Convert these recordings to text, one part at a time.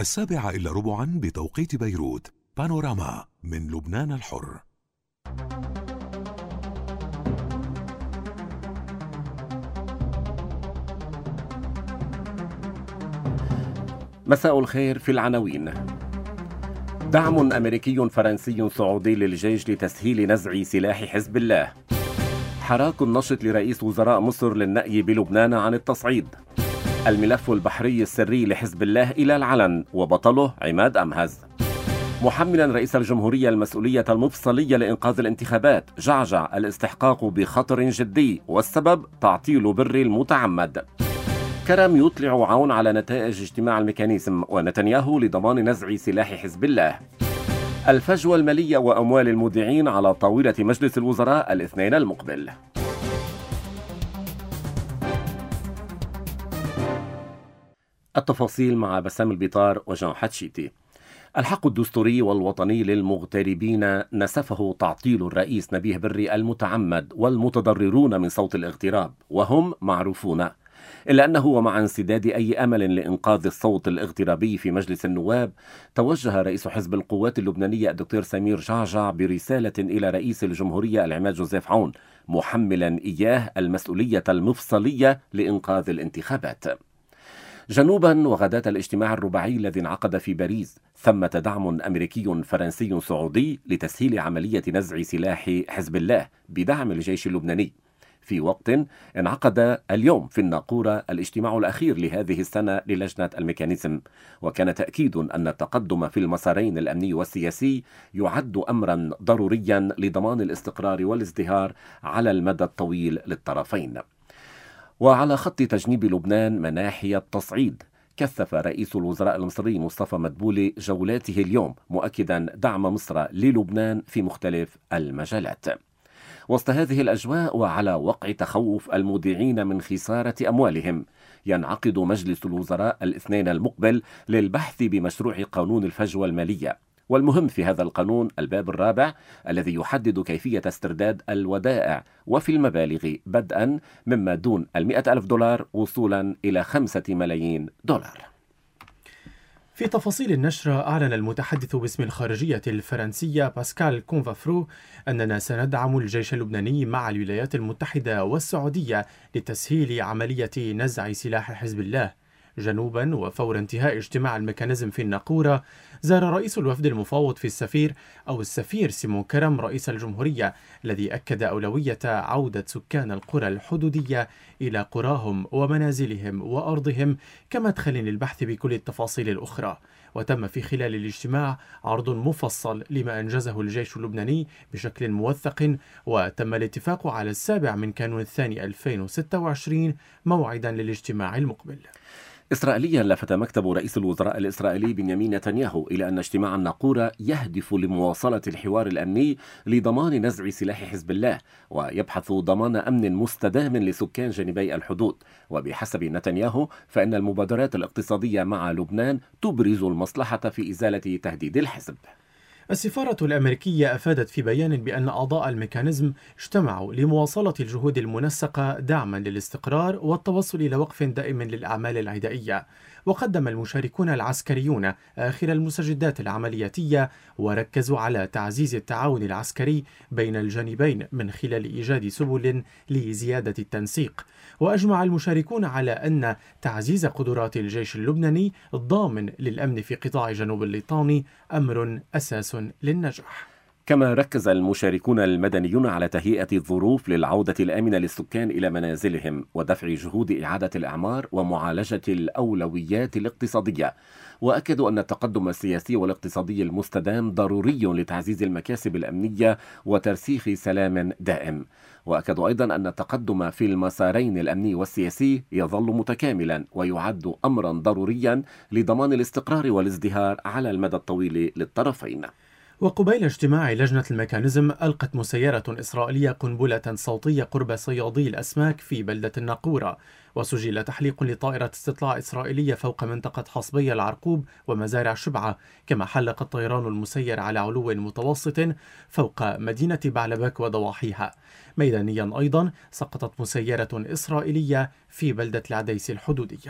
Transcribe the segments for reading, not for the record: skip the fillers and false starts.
7:15 بتوقيت بيروت. بانوراما من لبنان الحر. مساء الخير. في العناوين: دعم أمريكي فرنسي سعودي للجيش لتسهيل نزع سلاح حزب الله. حراك نشط لرئيس وزراء مصر للنأي بلبنان عن التصعيد. الملف البحري السري لحزب الله إلى العلن وبطله عماد أمهز. محملا رئيس الجمهورية المسؤولية المفصلية لإنقاذ الانتخابات. جعجع الاستحقاق بخطر جدي والسبب تعطيل بر المتعمد. كرم يطلع عون على نتائج اجتماع الميكانيزم ونتنياهو لضمان نزع سلاح حزب الله. الفجوة المالية وأموال المودعين على طاولة مجلس الوزراء الاثنين المقبل. التفاصيل مع بسام البيطار وجان حتشيتي. الحق الدستوري والوطني للمغتربين نسفه تعطيل الرئيس نبيه بري المتعمد والمتضررون من صوت الاغتراب، وهم معروفون، إلا أنه ومع انسداد أي أمل لإنقاذ الصوت الاغترابي في مجلس النواب، توجه رئيس حزب القوات اللبنانية الدكتور سمير جعجع برسالة إلى رئيس الجمهورية العماد جوزيف عون، محملا إياه المسؤولية المفصلية لإنقاذ الانتخابات. جنوبا وغداة الاجتماع الرباعي الذي انعقد في باريس، ثمة دعم أمريكي فرنسي سعودي لتسهيل عملية نزع سلاح حزب الله بدعم الجيش اللبناني، في وقت انعقد اليوم في الناقورة الاجتماع الأخير لهذه السنة للجنة الميكانيزم، وكان تأكيد أن التقدم في المسارين الأمني والسياسي يعد أمرا ضروريا لضمان الاستقرار والازدهار على المدى الطويل للطرفين. وعلى خط تجنيب لبنان مناحي التصعيد، كثف رئيس الوزراء المصري مصطفى مدبولي جولاته اليوم مؤكدا دعم مصر للبنان في مختلف المجالات. وسط هذه الأجواء وعلى وقع تخوف المودعين من خسارة أموالهم، ينعقد مجلس الوزراء الاثنين المقبل للبحث بمشروع قانون الفجوة المالية، والمهم في هذا القانون الباب الرابع الذي يحدد كيفية استرداد الودائع وفي المبالغ بدءا مما دون 100,000 دولار وصولا إلى 5 ملايين دولار. في تفاصيل النشرة، أعلن المتحدث باسم الخارجية الفرنسية باسكال كونفافرو أننا سندعم الجيش اللبناني مع الولايات المتحدة والسعودية لتسهيل عملية نزع سلاح حزب الله. جنوبا وفور انتهاء اجتماع الميكانيزم في الناقورة، زار رئيس الوفد المفاوض في السفير سيمون كرم رئيس الجمهورية، الذي أكد أولوية عودة سكان القرى الحدودية إلى قراهم ومنازلهم وأرضهم كمدخل للبحث بكل التفاصيل الأخرى. وتم في خلال الاجتماع عرض مفصل لما أنجزه الجيش اللبناني بشكل موثق، وتم الاتفاق على 7 من كانون الثاني 2026 موعدا للاجتماع المقبل. إسرائيليا لفت مكتب رئيس الوزراء الإسرائيلي بنيامين نتنياهو إلى أن اجتماع الناقورة يهدف لمواصلة الحوار الأمني لضمان نزع سلاح حزب الله، ويبحث ضمان أمن مستدام لسكان جانبي الحدود. وبحسب نتنياهو فإن المبادرات الاقتصادية مع لبنان تبرز المصلحة في إزالة تهديد الحزب. السفارة الأمريكية أفادت في بيان بأن أعضاء الميكانيزم اجتمعوا لمواصلة الجهود المنسقة دعما للاستقرار والتوصل إلى وقف دائم للأعمال العدائية. وقدم المشاركون العسكريون آخر المستجدات العملياتية، وركزوا على تعزيز التعاون العسكري بين الجانبين من خلال إيجاد سبل لزيادة التنسيق. وأجمع المشاركون على أن تعزيز قدرات الجيش اللبناني الضامن للأمن في قطاع جنوب الليطاني أمر أساس للنجاح. كما ركز المشاركون المدنيون على تهيئة الظروف للعودة الآمنة للسكان إلى منازلهم ودفع جهود إعادة الأعمار ومعالجة الأولويات الاقتصادية، وأكدوا أن التقدم السياسي والاقتصادي المستدام ضروري لتعزيز المكاسب الأمنية وترسيخ سلام دائم. وأكدوا أيضا أن التقدم في المسارين الأمني والسياسي يظل متكاملا ويعد أمرا ضروريا لضمان الاستقرار والازدهار على المدى الطويل للطرفين. وقبيل اجتماع لجنة الميكانيزم، ألقت مسيرة إسرائيلية قنبلة صوتية قرب صيادي الأسماك في بلدة الناقورة، وسجل تحليق لطائرة استطلاع إسرائيلية فوق منطقة حصبي العرقوب ومزارع شبعة، كما حلق الطيران المسير على علو متوسط فوق مدينة بعلبك وضواحيها. ميدانيا أيضا سقطت مسيرة إسرائيلية في بلدة العديس الحدودية.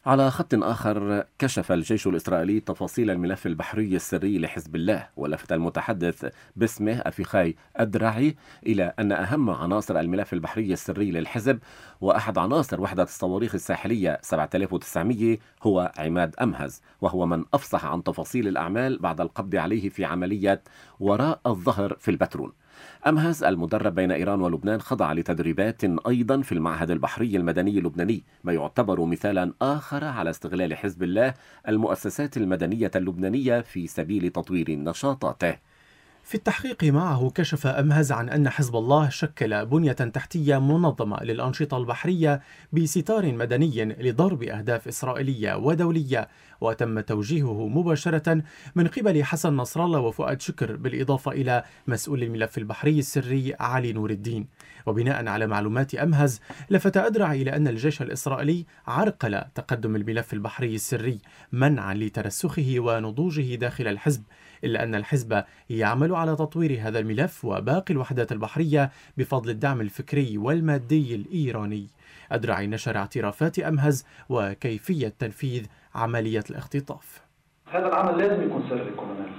على خط آخر، كشف الجيش الإسرائيلي تفاصيل الملف البحري السري لحزب الله، ولفت المتحدث باسمه أفيخاي أدرعي إلى أن أهم عناصر الملف البحري السري للحزب وأحد عناصر وحدة الصواريخ الساحلية 7900 هو عماد أمهز، وهو من أفصح عن تفاصيل الأعمال بعد القبض عليه في عملية وراء الظهر في البترول. أمهز المدرب بين إيران ولبنان خضع لتدريبات أيضا في المعهد البحري المدني اللبناني، ما يعتبر مثالا آخر على استغلال حزب الله المؤسسات المدنية اللبنانية في سبيل تطوير نشاطاته. في التحقيق معه كشف أمهز عن أن حزب الله شكل بنية تحتية منظمة للأنشطة البحرية بستار مدني لضرب أهداف إسرائيلية ودولية، وتم توجيهه مباشرة من قبل حسن نصر الله وفؤاد شكر، بالإضافة إلى مسؤول الملف البحري السري علي نور الدين. وبناء على معلومات أمهز، لفت أدرع إلى أن الجيش الإسرائيلي عرقل تقدم الملف البحري السري منعا لترسخه ونضوجه داخل الحزب، إلا أن الحزب يعمل على تطوير هذا الملف وباقي الوحدات البحرية بفضل الدعم الفكري والمادي الإيراني. أدرعي نشر اعترافات أمهز وكيفية تنفيذ عملية الاختطاف. هذا العمل لازم يكون سري كولونيل،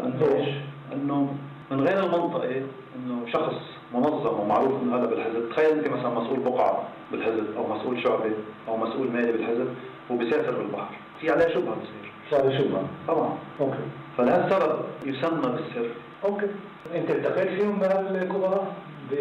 لأنه من غير المنطقة إنه شخص منظم ومعروف إنه هذا بالحزب. تخيل أنت مثلا مسؤول بقعة بالحزب أو مسؤول شعبة أو مسؤول مالي بالحزب وبيسافر بالبحر، في عليه شبهة بصير. صار شبهة طبعا. أوكي. فلهذا السبب يسمى بالسر. أوكي. أنت التقيت فيهم من الكبراء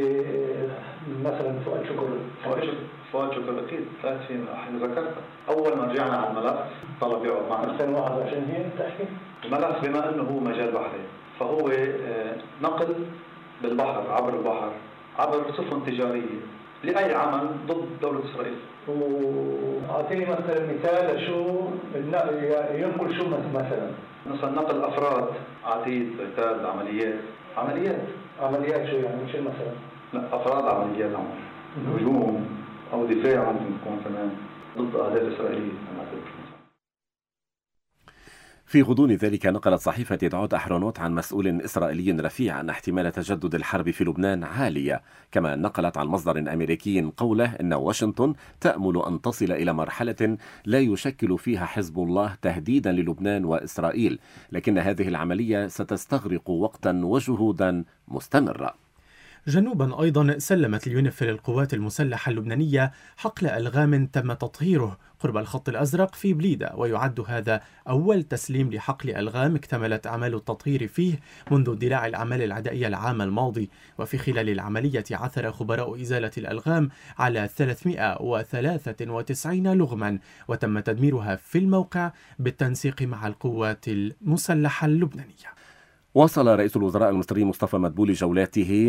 مثلا فؤاد شكر؟ فؤاد شكر أكيد فات فيهم. إحنا ذكرت أول ما رجعنا على الملف طلب يقعد معنا 2021. هي تحكي الملف بما إنه هو مجال بحري، فهو نقل بالبحر عبر البحر عبر سفن تجارية لأي عمل ضد دولة إسرائيل. وأعطيني مثلا مثال شو ينقل شو مثلا نقل أفراد عتيد قتال عمليات شو يعني شو مثلا؟ لا أفراد عمليات هجوم أو دفاع ممكن يكون كمان ضد أهداف إسرائيلية. في غضون ذلك، نقلت صحيفة يدعوت أحرونوت عن مسؤول إسرائيلي رفيع أن احتمال تجدد الحرب في لبنان عالية، كما نقلت عن مصدر أمريكي قوله أن واشنطن تأمل أن تصل إلى مرحلة لا يشكل فيها حزب الله تهديدا للبنان وإسرائيل، لكن هذه العملية ستستغرق وقتا وجهودا مستمرة. جنوبا أيضا، سلمت اليونيفيل القوات المسلحة اللبنانية حقل ألغام تم تطهيره قرب الخط الأزرق في بليدة، ويعد هذا أول تسليم لحقل ألغام اكتملت أعمال التطهير فيه منذ اندلاع الأعمال العدائية العام الماضي. وفي خلال العملية عثر خبراء إزالة الألغام على 393 لغما، وتم تدميرها في الموقع بالتنسيق مع القوات المسلحة اللبنانية. واصل رئيس الوزراء المصري مصطفى مدبولي جولاته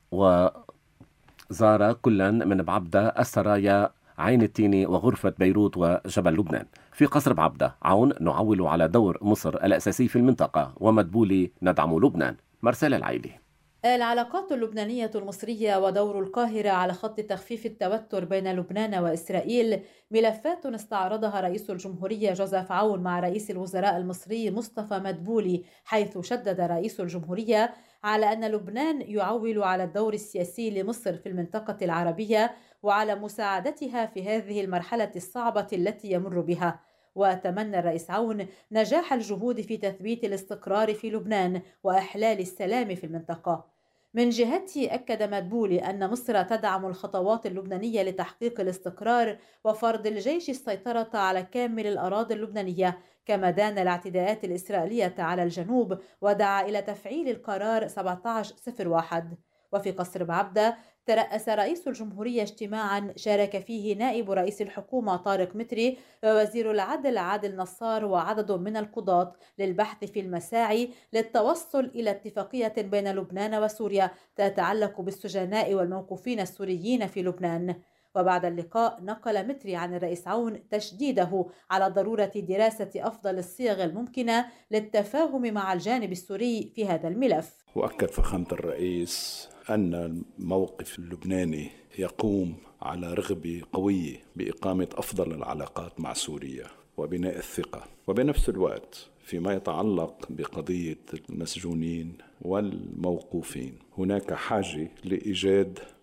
وزار كلا من بعبدة، السرايا، عين التيني وغرفة بيروت وجبل لبنان. في قصر بعبدة عون نعول على دور مصر الأساسي في المنطقة، ومدبولي ندعم لبنان. مرسال العيلي. العلاقات اللبنانية المصرية ودور القاهرة على خط تخفيف التوتر بين لبنان وإسرائيل ملفات استعرضها رئيس الجمهورية جوزيف عون مع رئيس الوزراء المصري مصطفى مدبولي، حيث شدد رئيس الجمهورية على أن لبنان يعول على الدور السياسي لمصر في المنطقة العربية وعلى مساعدتها في هذه المرحلة الصعبة التي يمر بها. وتمنى الرئيس عون نجاح الجهود في تثبيت الاستقرار في لبنان وإحلال السلام في المنطقة. من جهته، أكد مدبولي أن مصر تدعم الخطوات اللبنانية لتحقيق الاستقرار وفرض الجيش السيطرة على كامل الأراضي اللبنانية، كما دان الاعتداءات الإسرائيلية على الجنوب ودعا إلى تفعيل القرار 1701. وفي قصر بعبدة، ترأس رئيس الجمهورية اجتماعا شارك فيه نائب رئيس الحكومة طارق متري ووزير العدل عادل نصار وعدد من القضاة للبحث في المساعي للتوصل إلى اتفاقية بين لبنان وسوريا تتعلق بالسجناء والموقوفين السوريين في لبنان. وبعد اللقاء، نقل متري عن الرئيس عون تشديده على ضرورة دراسة أفضل الصيغ الممكنة للتفاهم مع الجانب السوري في هذا الملف. وأكد فخامة الرئيس أن الموقف اللبناني يقوم على رغبة قوية بإقامة أفضل العلاقات مع سوريا وبناء الثقة، وبنفس الوقت فيما يتعلق بقضية المسجونين والموقوفين هناك حاجة لإيجاد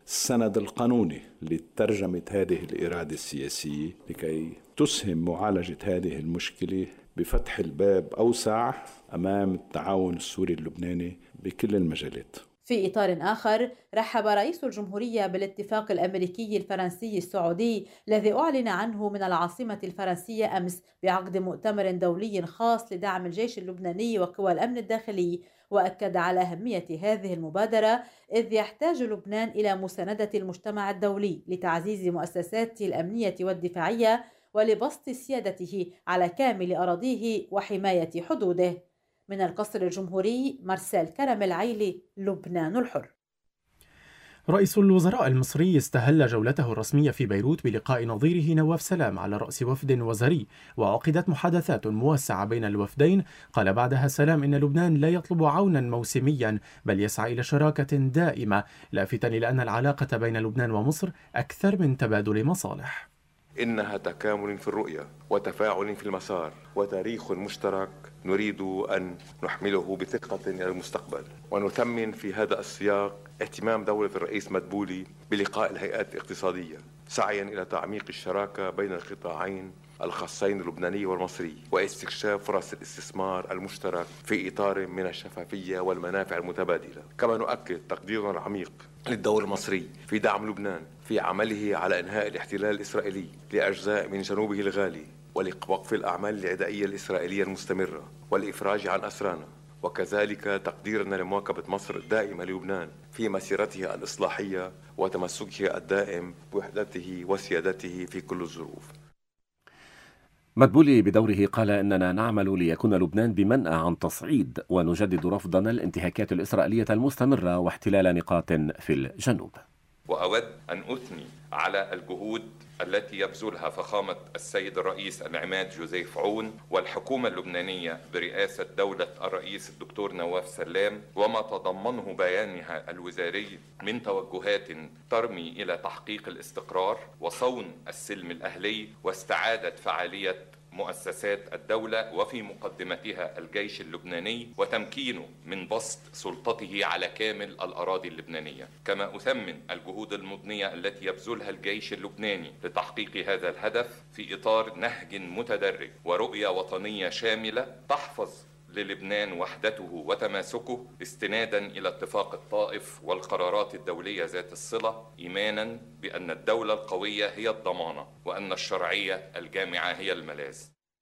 السند القانوني لترجمة هذه الإرادة السياسية لكي تسهم معالجة هذه المشكلة بفتح الباب أوسع أمام التعاون السوري اللبناني بكل المجالات. في إطار آخر، رحب رئيس الجمهورية بالاتفاق الأمريكي الفرنسي السعودي الذي أعلن عنه من العاصمة الفرنسية أمس بعقد مؤتمر دولي خاص لدعم الجيش اللبناني وقوى الأمن الداخلي، وأكد على أهمية هذه المبادرة إذ يحتاج لبنان إلى مساندة المجتمع الدولي لتعزيز مؤسساته الأمنية والدفاعية ولبسط سيادته على كامل أراضيه وحماية حدوده. من القصر الجمهوري، مارسيل كرم العيلي، لبنان الحر. رئيس الوزراء المصري استهل جولته الرسمية في بيروت بلقاء نظيره نواف سلام على رأس وفد وزاري، وعقدت محادثات موسعة بين الوفدين. قال بعدها سلام إن لبنان لا يطلب عونا موسميا بل يسعى إلى شراكة دائمة، لافتا إلى أن العلاقة بين لبنان ومصر أكثر من تبادل مصالح. إنها تكامل في الرؤية وتفاعل في المسار وتاريخ مشترك نريد أن نحمله بثقة إلى المستقبل. ونثمن في هذا السياق اهتمام دولة الرئيس مدبولي بلقاء الهيئات الاقتصادية سعيا إلى تعميق الشراكة بين القطاعين الخاصين اللبناني والمصري واستكشاف فرص الاستثمار المشترك في إطار من الشفافية والمنافع المتبادلة. كما نؤكد تقديرنا العميق للدور المصري في دعم لبنان في عمله على إنهاء الاحتلال الإسرائيلي لأجزاء من جنوبه الغالي ولوقف الأعمال العدائية الإسرائيلية المستمرة والإفراج عن أسرانا، وكذلك تقديرنا لمواكبة مصر الدائمة للبنان في مسيرته الإصلاحية وتمسكه الدائم بوحدته وسيادته في كل الظروف. مدبولي بدوره قال إننا نعمل ليكون لبنان بمنأى عن تصعيد، ونجدد رفضنا الانتهاكات الإسرائيلية المستمرة واحتلال نقاط في الجنوب. وأود أن أثني على الجهود التي يبذلها فخامة السيد الرئيس العماد جوزيف عون والحكومة اللبنانية برئاسة دولة الرئيس الدكتور نواف سلام، وما تضمنه بيانها الوزاري من توجهات ترمي إلى تحقيق الاستقرار وصون السلم الأهلي واستعادة فعالية مؤسسات الدولة وفي مقدمتها الجيش اللبناني وتمكينه من بسط سلطته على كامل الأراضي اللبنانية. كما أثمن الجهود المضنية التي يبذلها الجيش اللبناني لتحقيق هذا الهدف في إطار نهج متدرج ورؤية وطنية شاملة تحفظ للبنان وحدته وتماسكه استنادا إلى اتفاق الطائف والقرارات الدولية ذات الصلة، إيمانا بأن الدولة القوية هي الضمانة وأن الشرعية الجامعة هي الملاذ.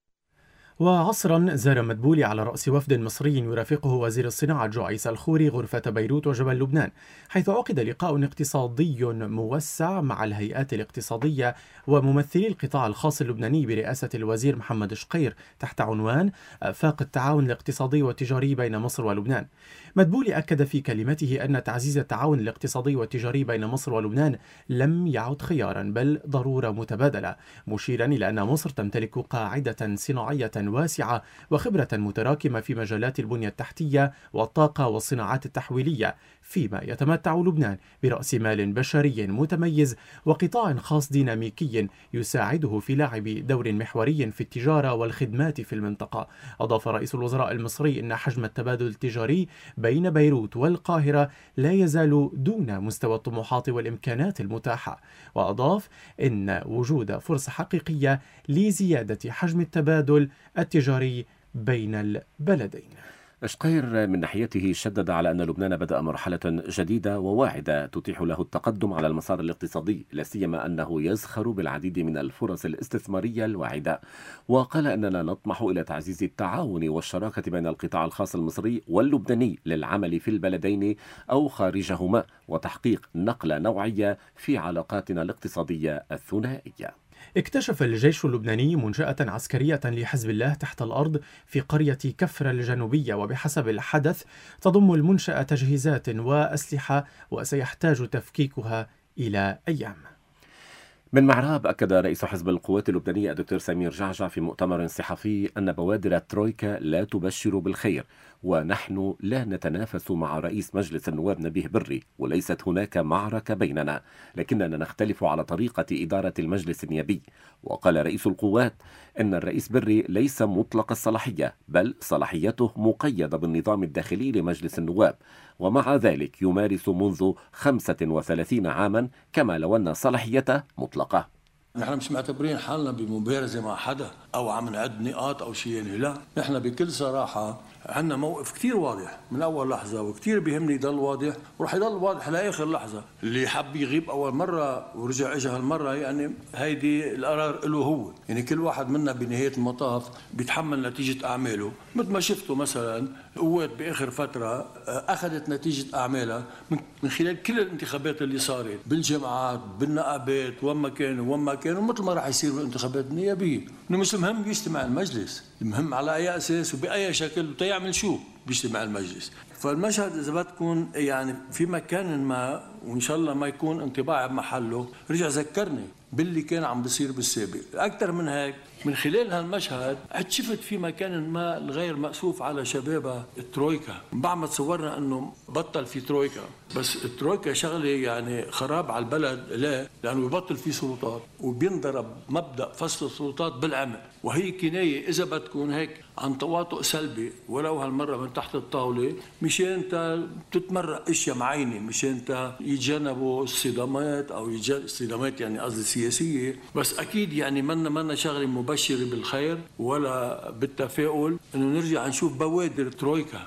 وعصرا زار مدبولي على رأس وفد مصري يرافقه وزير الصناعة جعيس الخوري غرفة بيروت وجبل لبنان، حيث عقد لقاء اقتصادي موسع مع الهيئات الاقتصادية وممثلي القطاع الخاص اللبناني برئاسة الوزير محمد شقير تحت عنوان آفاق التعاون الاقتصادي والتجاري بين مصر ولبنان. مدبولي أكد في كلمته أن تعزيز التعاون الاقتصادي والتجاري بين مصر ولبنان لم يعد خيارا بل ضرورة متبادلة، مشيرا إلى أن مصر تمتلك قاعدة صناعية واسعة وخبرة متراكمة في مجالات البنية التحتية والطاقة والصناعات التحويلية، فيما يتمتع لبنان برأس مال بشري متميز وقطاع خاص ديناميكي يساعده في لعب دور محوري في التجارة والخدمات في المنطقة. أضاف رئيس الوزراء المصري أن حجم التبادل التجاري بين بيروت والقاهرة لا يزال دون مستوى الطموحات والإمكانات المتاحة، وأضاف أن وجود فرصة حقيقية لزيادة حجم التبادل التجاري بين البلدين. شقير من ناحيته شدد على أن لبنان بدأ مرحلة جديدة وواعدة تتيح له التقدم على المسار الاقتصادي، لا سيما أنه يزخر بالعديد من الفرص الاستثمارية الواعدة، وقال أننا نطمح إلى تعزيز التعاون والشراكة بين القطاع الخاص المصري واللبناني للعمل في البلدين أو خارجهما وتحقيق نقلة نوعية في علاقاتنا الاقتصادية الثنائية. اكتشف الجيش اللبناني منشأة عسكرية لحزب الله تحت الأرض في قرية كفر الجنوبية، وبحسب الحدث تضم المنشأة تجهيزات وأسلحة وسيحتاج تفكيكها إلى أيام. من معراب أكد رئيس حزب القوات اللبنانية الدكتور سمير جعجع في مؤتمر صحفي أن بوادر الترويكا لا تبشر بالخير، ونحن لا نتنافس مع رئيس مجلس النواب نبيه بري، وليست هناك معركة بيننا، لكننا نختلف على طريقة إدارة المجلس النيابي. وقال رئيس القوات أن الرئيس بري ليس مطلق الصلاحية، بل صلاحيته مقيدة بالنظام الداخلي لمجلس النواب، ومع ذلك يمارس منذ 35 عاما كما لو أن صلاحيته مطلقة. نحن مش معتبرين حالنا بمبارزة مع حدا أو عم نعد نقاط أو شيء، لا، نحن بكل صراحة عندنا موقف كتير واضح من أول لحظة، وكتير بيهمني يضل واضح ورح يضل واضح لآخر لحظة. اللي حب يغيب أول مرة ورجع إجا هالمرة، يعني هيدي القرار له هو، يعني كل واحد منا بنهاية المطاف بيتحمل نتيجة أعماله. مثل ما شفتوا مثلا القوات بآخر فترة أخذت نتيجة أعمالها من خلال كل الانتخابات اللي صارت بالجامعات بالنقابات وما كانوا مثل ما راح يصير بالانتخابات النيابية. إنه مش المهم يجتمع المجلس، المهم على أي أساس وبأي شكل وتيعمل شو بيجتمع المجلس. فالمشهد إذا بدكم يعني في مكان ما، وإن شاء الله ما يكون انطباعي بمحله، رجع ذكرني باللي كان عم بيصير بالسابق. أكثر من هيك، من خلال هالمشهد شفت في مكان ما الغير مأسوف على شبابها الترويكا. بعد ما تصورنا أنه بطل في ترويكا، بس الترويكا شغلة يعني خراب على البلد، لا، لأنه ببطل في سلطات وبينضرب مبدأ فصل السلطات بالعمل، وهي كناية إذا بدكم هيك عن تواطؤ سلبي ولو هالمرة من تحت الطاولة، مشان انت تتمرق اشياء معينة، مشان انت يتجنبوا الصدامات او الصدامات، يعني قصدي سياسية. بس اكيد يعني منا شغلة مبشرة بالخير ولا بالتفاؤل انه نرجع نشوف بوادر ترويكا.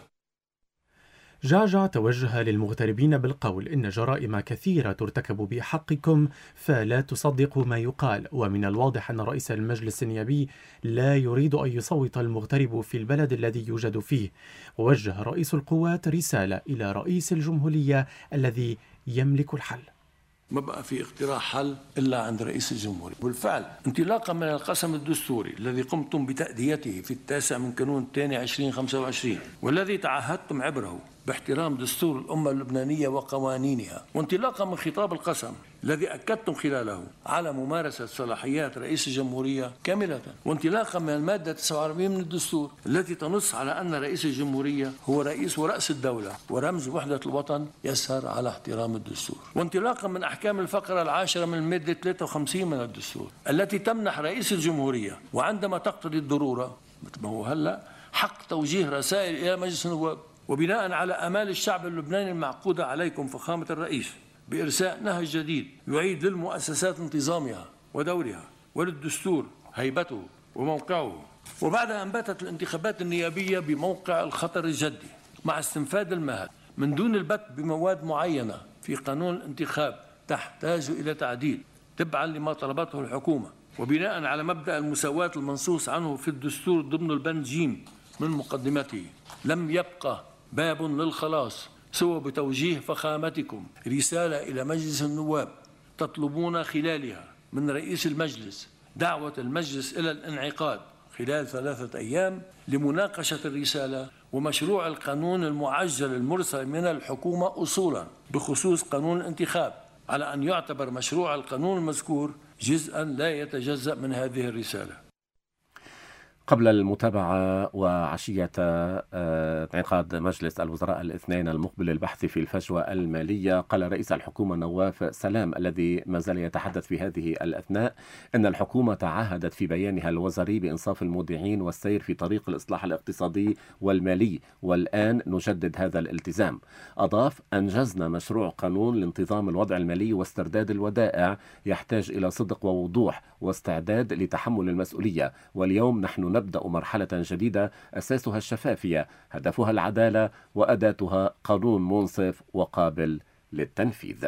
جعجع توجه للمغتربين بالقول إن جرائم كثيرة ترتكب بحقكم فلا تصدقوا ما يقال، ومن الواضح أن رئيس المجلس النيابي لا يريد أن يصوت المغترب في البلد الذي يوجد فيه. ووجه رئيس القوات رسالة إلى رئيس الجمهورية الذي يملك الحل. ما بقى في اقتراح حل إلا عند رئيس الجمهورية. بالفعل انطلاقا من القسم الدستوري الذي قمتم بتأديته في 9 من كانون الثاني 2025، والذي تعهدتم عبره باحترام دستور الأمة اللبنانية وقوانينها، وانطلاقا من خطاب القسم الذي أكدتم خلاله على ممارسة صلاحيات رئيس الجمهورية كاملة، وانطلاقا من المادة 49 من الدستور التي تنص على أن رئيس الجمهورية هو رئيس ورأس الدولة ورمز وحدة الوطن يسهر على احترام الدستور، وانطلاقا من أحكام الفقرة 10 من المادة 53 من الدستور التي تمنح رئيس الجمهورية وعندما تقتضي الضرورة مثل ما هو هلا حق توجيه رسائل إلى مجلس النواب، وبناء على آمال الشعب اللبناني المعقودة عليكم فخامة الرئيس بإرساء نهج جديد يعيد للمؤسسات انتظامها ودورها وللدستور هيبته وموقعه، وبعد أن باتت الانتخابات النيابية بموقع الخطر الجدي مع استنفاد المهد من دون البت بمواد معينة في قانون الانتخاب تحتاج إلى تعديل تبعا لما طلبته الحكومة، وبناء على مبدأ المساواة المنصوص عنه في الدستور ضمن البند جيم من مقدمته، لم يبقى باب للخلاص سوى بتوجيه فخامتكم رسالة إلى مجلس النواب تطلبون خلالها من رئيس المجلس دعوة المجلس إلى الانعقاد خلال 3 أيام لمناقشة الرسالة ومشروع القانون المعجل المرسل من الحكومة أصولا بخصوص قانون الانتخاب، على أن يعتبر مشروع القانون المذكور جزءا لا يتجزأ من هذه الرسالة. قبل المتابعة وعشية انعقاد مجلس الوزراء الاثنين المقبل للبحث في الفجوة المالية، قال رئيس الحكومة نواف سلام الذي ما زال يتحدث في هذه الأثناء أن الحكومة تعهدت في بيانها الوزاري بإنصاف المودعين والسير في طريق الإصلاح الاقتصادي والمالي، والآن نجدد هذا الالتزام. أضاف: أنجزنا مشروع قانون لانتظام الوضع المالي واسترداد الودائع يحتاج إلى صدق ووضوح واستعداد لتحمل المسؤولية، واليوم نحن نبدأ مرحلة جديدة أساسها الشفافية، هدفها العدالة، وأداتها قانون منصف وقابل للتنفيذ.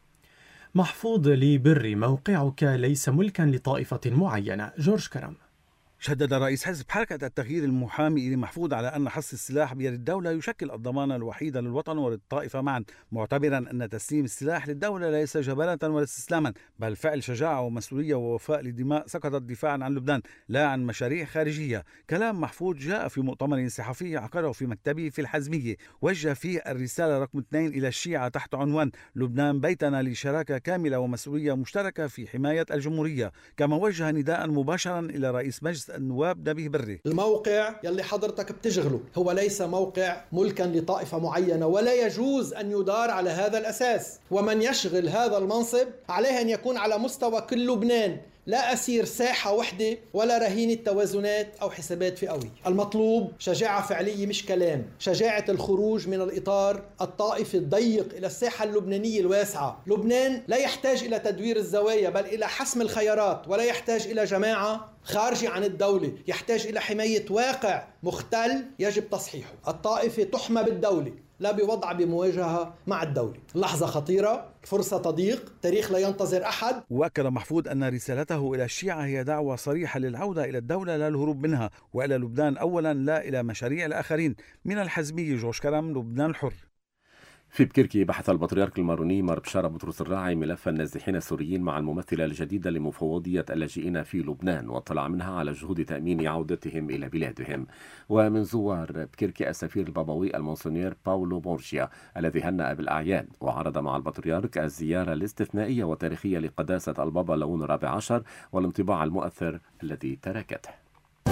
محفوظ لبري: موقعك ليس ملكا لطائفة معينة. جورج كرم. شدد رئيس حزب حركة التغيير المحامي إلي محفوظ على أن حص السلاح بيد الدولة يشكل الضمان الوحيد للوطن وللطائفة معا، معتبرا أن تسليم السلاح للدولة ليس جبلة ولا استسلاما، بل فعل شجاعة ومسؤولية ووفاء لدماء سقطت دفاعا عن لبنان لا عن مشاريع خارجية. كلام محفوظ جاء في مؤتمر صحفي عقده في مكتبه في الحزمية، وجه فيه الرسالة رقم 2 إلى الشيعة تحت عنوان لبنان بيتنا لشراكة كاملة ومسؤولية مشتركة في حماية الجمهورية، كما وجه نداء مباشرا إلى رئيس مجلس النواب نبيه بري: الموقع يلي حضرتك بتشغله هو ليس موقع ملكا لطائفة معينة، ولا يجوز أن يدار على هذا الأساس، ومن يشغل هذا المنصب عليه أن يكون على مستوى كل لبنان لا أسير ساحة وحدة ولا رهينة توازنات أو حسابات فئوية. المطلوب شجاعة فعلية مش كلام، شجاعة الخروج من الإطار الطائفي الضيق إلى الساحة اللبنانية الواسعة. لبنان لا يحتاج إلى تدوير الزوايا بل إلى حسم الخيارات، ولا يحتاج إلى جماعة خارجة عن الدولة، يحتاج إلى حماية واقع مختل يجب تصحيحه. الطائفة تحمى بالدولة لا بوضع بمواجهة مع الدولة. لحظة خطيرة، فرصة تضيق، تاريخ لا ينتظر أحد. وأكد محفوظ أن رسالته إلى الشيعة هي دعوة صريحة للعودة إلى الدولة لا الهروب منها، وإلى لبنان أولا لا إلى مشاريع الآخرين. من الحزبية جورج كرم، لبنان الحر. في بكركي بحث البطريرك الماروني مار بشارة بطرس الراعي ملف النازحين السوريين مع الممثلة الجديدة لمفوضية اللاجئين في لبنان، واطلع منها على جهود تأمين عودتهم إلى بلادهم. ومن زوار بكركي السفير البابوي المونسونير باولو بورجيا الذي هنأ بالأعياد، وعرض مع البطريرك الزيارة الاستثنائية والتاريخية لقداسة البابا لون الرابع عشر والانطباع المؤثر الذي تركته.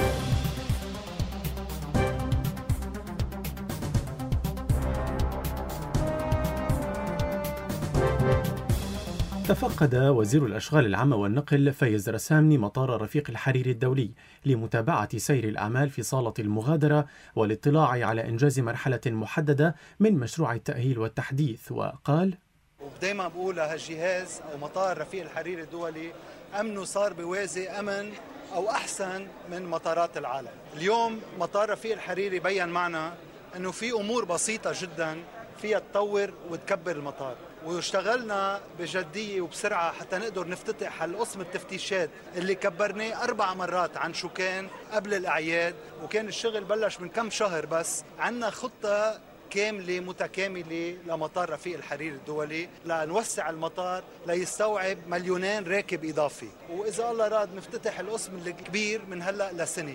تفقد وزير الأشغال العامة والنقل فايز رسامني مطار رفيق الحريري الدولي لمتابعة سير الأعمال في صالة المغادرة والاطلاع على إنجاز مرحلة محددة من مشروع التأهيل والتحديث. وقال: ودايما بقول هالجهاز أو مطار رفيق الحريري الدولي أمنه صار بوازي أمن أو أحسن من مطارات العالم. اليوم مطار رفيق الحريري بيّن معنا أنه في أمور بسيطة جدا فيها تطور وتكبر المطار، واشتغلنا بجدية وبسرعة حتى نقدر نفتتح هالقسم التفتيشات اللي كبرناه 4 مرات عن شو كان قبل الأعياد، وكان الشغل بلش من كم شهر. بس عنا خطة كاملة متكاملة لمطار رفيق الحريري الدولي لنوسع المطار ليستوعب 2,000,000 راكب إضافي، وإذا الله راد نفتتح القسم الكبير من هلأ لسنة.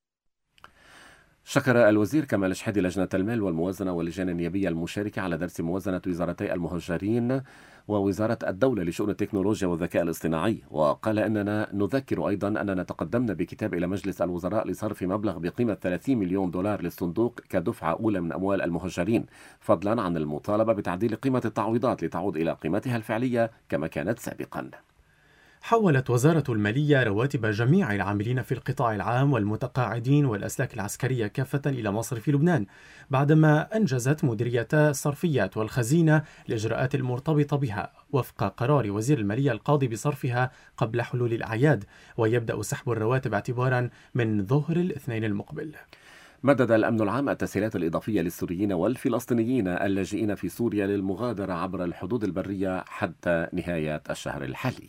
شكر الوزير كمال شحيدي لجنة المال والموازنة واللجان النيابية المشاركة على درس موازنة وزارتي المهجرين ووزارة الدولة لشؤون التكنولوجيا والذكاء الاصطناعي، وقال أننا نذكر أيضا أننا تقدمنا بكتاب إلى مجلس الوزراء لصرف مبلغ بقيمة 30 مليون دولار للصندوق كدفعة أولى من أموال المهجرين، فضلا عن المطالبة بتعديل قيمة التعويضات لتعود إلى قيمتها الفعلية كما كانت سابقا. حولت وزارة المالية رواتب جميع العاملين في القطاع العام والمتقاعدين والأسلاك العسكرية كافة إلى مصرف لبنان، بعدما أنجزت مديرية الصرفيات والخزينة الإجراءات المرتبطة بها وفق قرار وزير المالية القاضي بصرفها قبل حلول الأعياد، ويبدأ سحب الرواتب اعتبارا من ظهر الاثنين المقبل. مدد الأمن العام التسهيلات الإضافية للسوريين والفلسطينيين اللاجئين في سوريا للمغادرة عبر الحدود البرية حتى نهاية الشهر الحالي.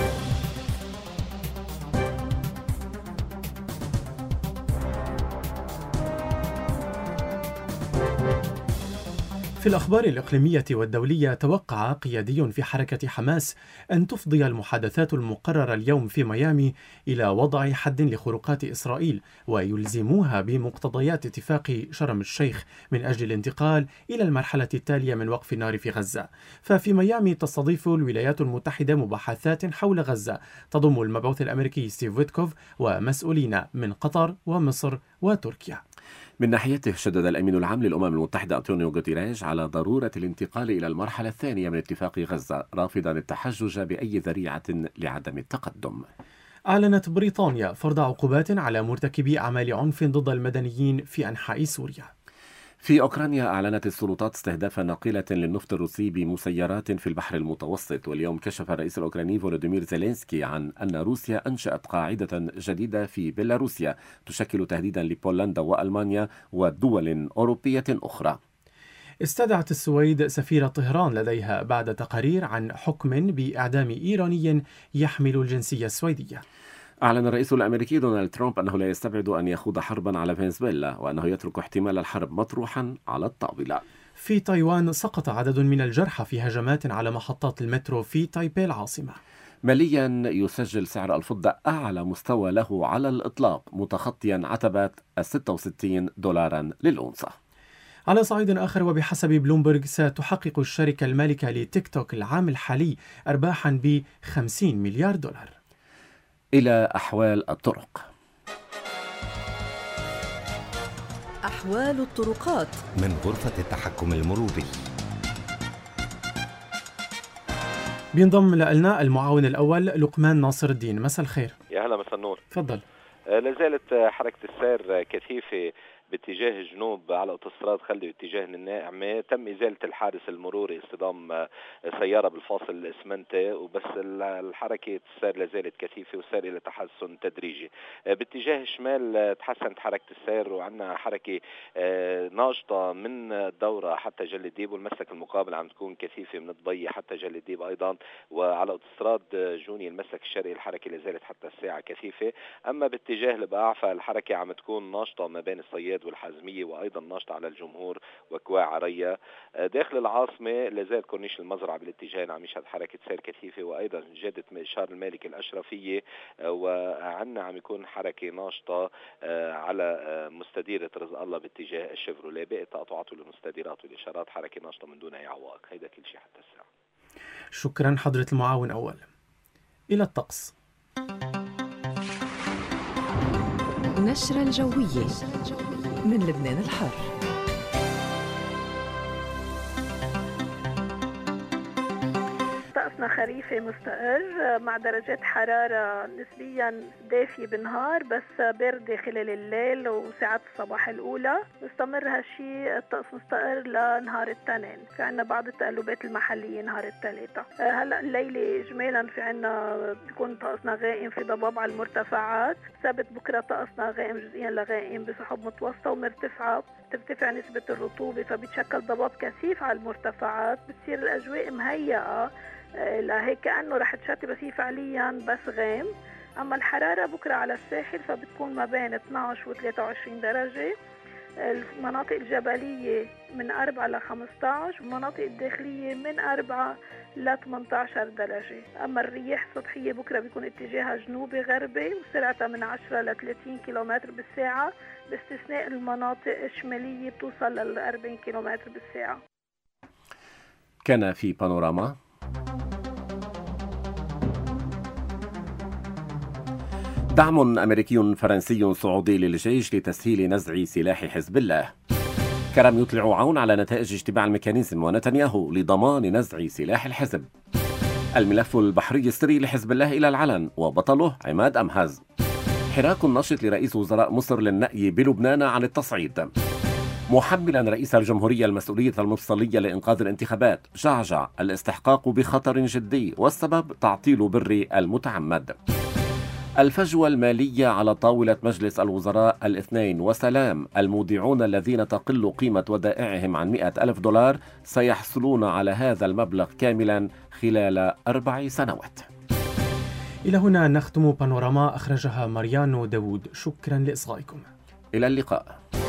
في الأخبار الإقليمية والدولية، توقع قيادي في حركة حماس أن تفضي المحادثات المقررة اليوم في ميامي إلى وضع حد لخروقات إسرائيل ويلزموها بمقتضيات اتفاق شرم الشيخ من أجل الانتقال إلى المرحلة التالية من وقف النار في غزة. ففي ميامي تستضيف الولايات المتحدة مباحثات حول غزة تضم المبعوث الأمريكي ستيف ويتكوف ومسؤولين من قطر ومصر وتركيا. من ناحيته شدد الأمين العام للأمم المتحدة أنطونيو غوتيريش على ضرورة الانتقال إلى المرحلة الثانية من اتفاق غزة، رافضا التحجج بأي ذريعة لعدم التقدم. أعلنت بريطانيا فرض عقوبات على مرتكبي أعمال عنف ضد المدنيين في أنحاء سوريا. في أوكرانيا أعلنت السلطات استهداف ناقلة للنفط الروسي بمسيرات في البحر المتوسط، واليوم كشف الرئيس الأوكراني فولوديمير زيلينسكي عن أن روسيا أنشأت قاعدة جديدة في بيلاروسيا تشكل تهديدا لبولندا وألمانيا ودول أوروبية أخرى. استدعت السويد سفير طهران لديها بعد تقارير عن حكم بإعدام إيراني يحمل الجنسية السويدية. أعلن الرئيس الأمريكي دونالد ترامب أنه لا يستبعد أن يخوض حربا على فنزويلا، وأنه يترك احتمال الحرب مطروحا على الطاولة. في تايوان سقط عدد من الجرحى في هجمات على محطات المترو في تايبي العاصمة. ماليا يسجل سعر الفضة أعلى مستوى له على الإطلاق، متخطيا عتبة 66 دولارا للأونصة. على صعيد آخر، وبحسب بلومبرغ ستحقق الشركة المالكة لتيك توك العام الحالي أرباحا ب$50 مليار. إلى أحوال الطرق. أحوال الطرقات من غرفة التحكم المروري. بينضم لنا المعاون الأول لقمان ناصر الدين. مساء الخير. يا هلا، مساء النور. تفضل. لازالت حركة السير كثيفة باتجاه الجنوب على اوتوستراد خلدي واتجاه الناعمة. تم إزالة الحادث المروري اصطدام سيارة بالفاصل الإسمنتي، وبس الحركة السير لازالت كثيفة والسير إلى تحسن تدريجي. باتجاه الشمال تحسنت حركة السير وعندنا حركة ناشطة من الدورة حتى جل الديب، والمسلك المقابل عم تكون كثيفة من الضبية حتى جل الديب أيضا. وعلى اوتوستراد جوني المسلك الشرقي الحركة لازالت حتى الساعة كثيفة. أما باتجاه البقاع فالحركة عم تكون ناشطة ما بين الصياد والحازمية، وأيضا ناشطة على الجمهور وكواع عريا. داخل العاصمة لازال كورنيش المزرعة بالاتجاهين عم يشهد حركة سير كثيفة، وأيضا جادة شارل المالك الأشرفية، وعنا عم يكون حركة ناشطة على مستديرة رزق الله باتجاه الشيفروليه. باقي التقاطعات والمستديرات والإشارات حركة ناشطة من دون أي عوائق. هيدا كل شيء حتى الساعة. شكرا حضرة المعاون أول. إلى الطقس. نشرة الجوية من لبنان الحر. طقسنا خريفي مستقر مع درجات حرارة نسبيا دافية بالنهار بس باردة خلال الليل وساعات الصباح الأولى. مستمر هالشي الطقس مستقر لنهار التنين. في عنا بعض التقلبات المحلية نهار الثلاثة. هلأ الليلة إجمالا في عنا بيكون طقسنا غائم في ضباب على المرتفعات. سبت بكرة طقسنا غائم جزئيا لغائم بسحب متوسطة ومرتفعة. ترتفع نسبة الرطوبة فبتشكل ضباب كثيف على المرتفعات. بتصير الأجواء مهيئة لهيك كأنه رح تشتي، بس هي فعليا بس غيم. أما الحرارة بكرة على الساحل فبتكون ما بين 12 و 23 درجة. المناطق الجبلية من 4 ل 15، والمناطق الداخلية من 4 ل 18 درجة. أما الرياح السطحية بكرة بيكون اتجاهها جنوبي غربي وسرعتها من 10 ل 30 كيلومتر بالساعة، باستثناء المناطق الشمالية بتوصل ل 40 كيلومتر بالساعة. كان في بانوراما. دعم أمريكي فرنسي سعودي للجيش لتسهيل نزع سلاح حزب الله. كرم يطلع عون على نتائج اجتماع الميكانيزم ونتنياهو لضمان نزع سلاح الحزب. الملف البحري السري لحزب الله إلى العلن وبطله عماد أمهز. حراك نشط لرئيس وزراء مصر للنأي بلبنان عن التصعيد. محملا رئيس الجمهورية المسؤولية المفصلية لإنقاذ الانتخابات. جعجع الاستحقاق بخطر جدي والسبب تعطيل بري المتعمد. الفجوة المالية على طاولة مجلس الوزراء الاثنين وسلام. المودعون الذين تقل قيمة ودائعهم عن 100,000 دولار سيحصلون على هذا المبلغ كاملا خلال 4 سنوات. إلى هنا نختم بانوراما أخرجها ماريانو داوود. شكرا لإصغائكم. إلى اللقاء.